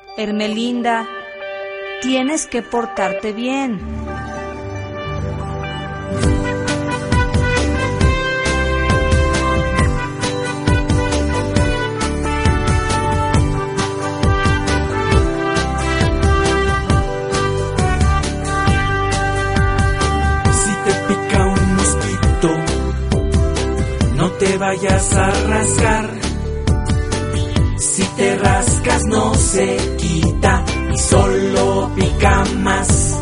Hermelinda, tienes que portarte bien. Si te pica un mosquito, no te vayas a rascar. Si te rascas no se quita y solo pica más.